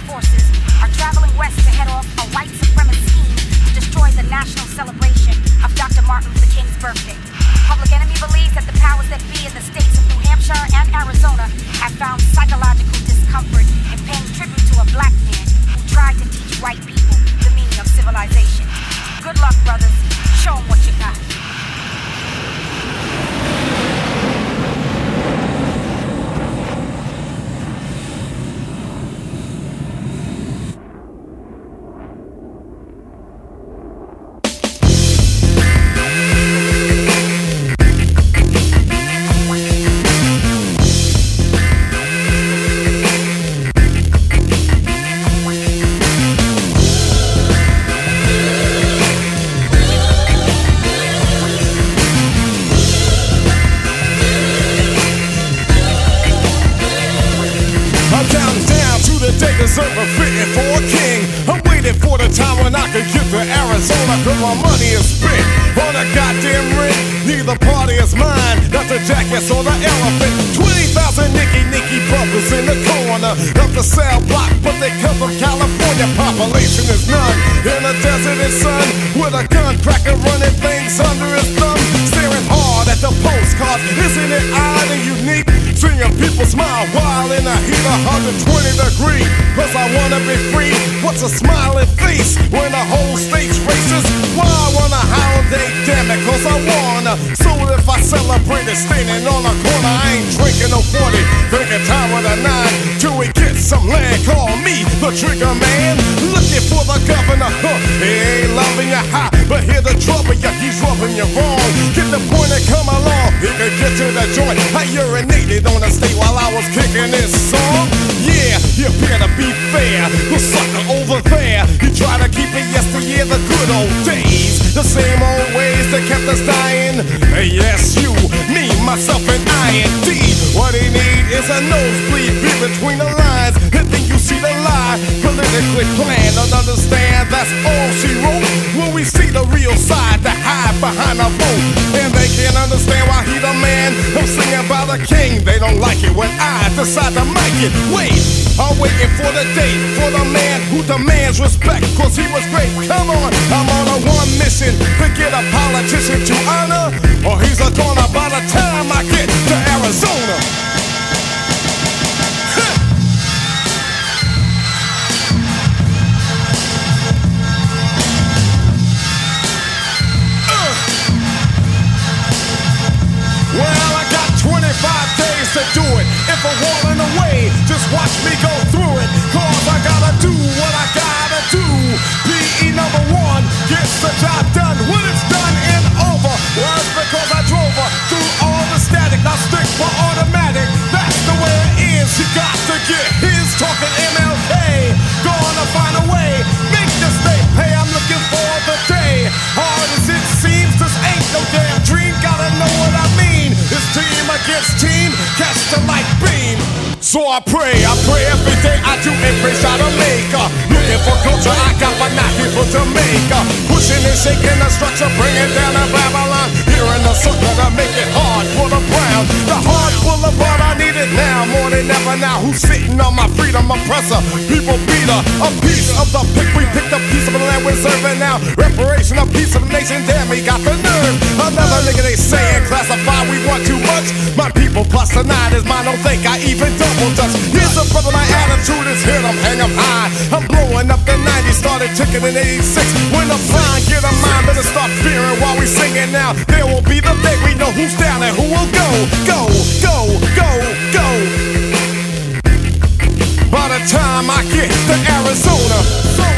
forces are traveling west to head off a white supremacist scheme to destroy the national celebration of Dr. Martin Luther King's birthday. Public Enemy believes that the powers that be in the states of New Hampshire and Arizona have found psychological discomfort in paying tribute to a black man who tried to teach white people the meaning of civilization. Good luck, brothers. Show them what you got. Deserving fitting for a king. I'm waiting for the time when I can get to Arizona, cause my money is spent on a goddamn rent. Neither party is mine, not the jackass or the elephant. 20,000 Nicky brothers in the corner of the cell block, but they come from California. Population is none in the desert and sun, with a gun cracker running things under his thumb, staring hard at the postcards. Isn't it odd and unique? Seeing people smile while in the heat of 120 degrees. Cause I wanna be free. What's a smiling face when the whole state's racist? Why I wanna holiday, damn it, cause I wanna. So if I celebrate it standing on a corner, I ain't drinking no 40, drinking time with a 9 till we get some land. Call me the trigger man, looking for the governor. He ain't loving you high, but hear the trouble, yeah, he's rubbing you wrong. Get the point and come along, he can get to the joint. I urinated on the state while I was kicking this song. Yeah, you better be fair. The sucker over there, he tried to keep it yesteryear, the good old days, the same old ways that kept us dying. Yes, you, me, myself, and I indeed. What he need is a nosebleed, be between the lines, and then you see the lie. Politically planned, don't understand, that's all she wrote. When we see the real side, to hide behind a vote, and they can't understand why he the man. I'm singing about a king, they don't like it when I decide to mic it. Wait, I'm waiting for the date, for the man who demands respect, cause he was great. Come on, I'm on a one mission to get a politician to honor, or he's a goner by the time I get to Arizona. Well, I got 25 days to do it. If I'm walling away, just watch me go through it. Cause I gotta do what I gotta do. PE number 1 gets the job done when it's done and over. Well, it's because I drove her through all the static. Now stick for automatic. That's the way it is. You got to get his talking MLK. Gonna find a way, make this day. Hey, I'm looking for the day. Hard as it seems, this ain't no damn dream. Gotta know what I mean. It's team against team, catch the light beam. So I pray every day. I do a praise out of maker. Looking for culture, I got but not here for Jamaica. Pushing and shaking the structure, bringing down the Babylon. Here in the sucker to make it hard for the brown. The hard boulevard, I need it now more than ever now. Who's sitting on my freedom oppressor? People beater, a piece of the pick. We picked a piece of the land we're serving now. Reparation, a piece of the nation. Damn, we got the nerve. Another nigga they saying classify, we want too much. My people plus the 9 is mine. Don't think I even double dutch. Here's a brother, my attitude is hit 'em, hang 'em high. I'm blowing up the 90s, started ticking in 86. When the blind get a mind, better start fearing while we singing now. There will be the day we know who's down and who will go. By the time I get to Arizona.